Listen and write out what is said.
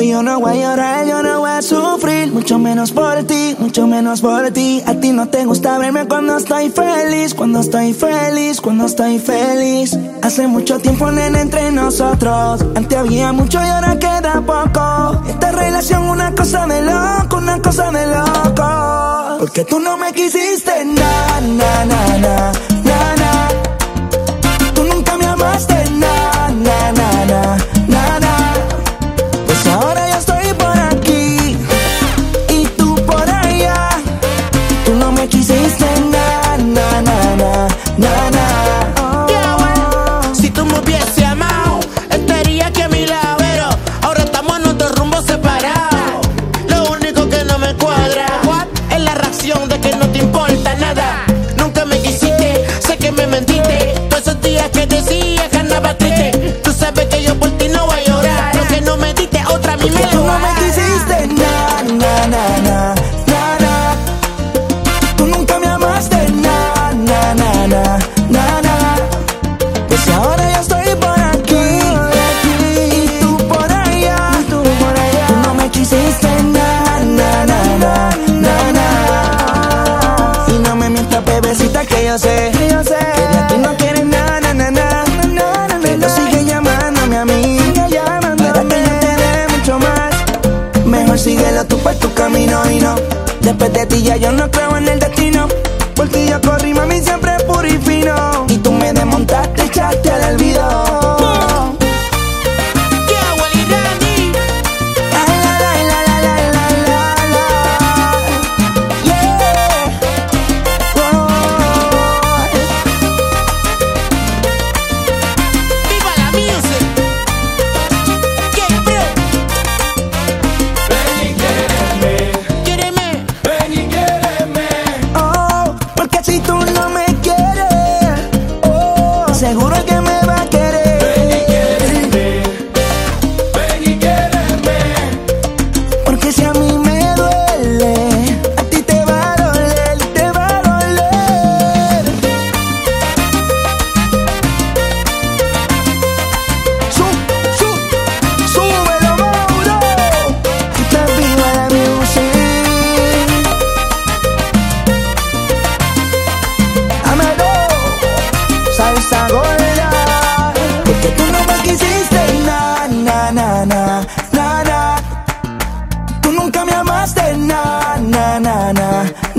Hoy yo no voy a llorar, yo no voy a sufrir, mucho menos por ti, mucho menos por ti. A ti no te gusta verme cuando estoy feliz, cuando estoy feliz, cuando estoy feliz. Hace mucho tiempo, nena, entre nosotros, antes había mucho y ahora queda poco. Esta relación una cosa de loco, una cosa de loco. Porque tú no me quisiste, na, na, na, na, na, na. Tú nunca me amaste, na, na, na, na, na, na. Pues ahora yo estoy por aquí y tú por allá. Tú no me quisiste, na, na, na, na, na, na. Yeah, si tú me hubieses amado, estaría aquí a mi lado. Pero ahora estamos en otro rumbo separado. Lo único que no me cuadra es la reacción de que no te importa nada. Nunca me quisiste, sé que me mentiste. Todos esos días que decías que andaba triste. Tú sabes que yo por ti no voy a llorar. Lo que no me diste, otra a mí me Tú lo no va a me dar. quisiste, na, na, na, na, na, na. Tú nunca me amaste, na, na, na, na, na, na. Pues ahora yo estoy por aquí y tú por allá. Tú no me quisiste, na, na, na, na, na, na. Y no me mientas, bebecita, que yo sé que de aquí no quieres na, na, na, na, pero sigue llamándome a mí para que yo te dé mucho más. Mejor síguelo tú por tu camino y no. Después de ti ya yo no creo en el destino. Porque yo corrí, mami, siempre puro y fino. Y tú me desmontaste, echaste al olvido. Yeah, Wally Randy. La, la, la, la, la, la, la, la. Yeah. Oh. Viva la music. Yeah, bro. Ven y Quiéreme. ven y quiéreme. Oh, porque si tú no me quieres, oh, seguro que me va a querer. Ven y quiéreme. Porque si a mí me duele, a ti te va a doler, te va a doler. Súbelo, Mauro. Está viva la music. Amado, salsa gorda. Porque tú no me quisiste, na, na, na, na, na, na. Tú nunca me amaste, na, na, na, na,